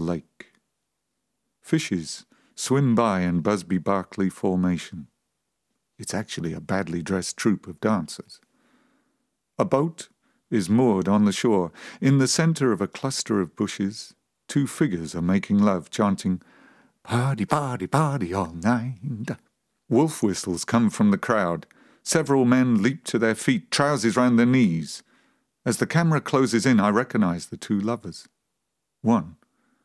lake. Fishes swim by in Busby Berkeley formation. It's actually a badly dressed troupe of dancers. A boat is moored on the shore. In the center of a cluster of bushes, two figures are making love, chanting, "Party, party, party all night." Wolf whistles come from the crowd. Several men leap to their feet, trousers round their knees. As the camera closes in, I recognize the two lovers. One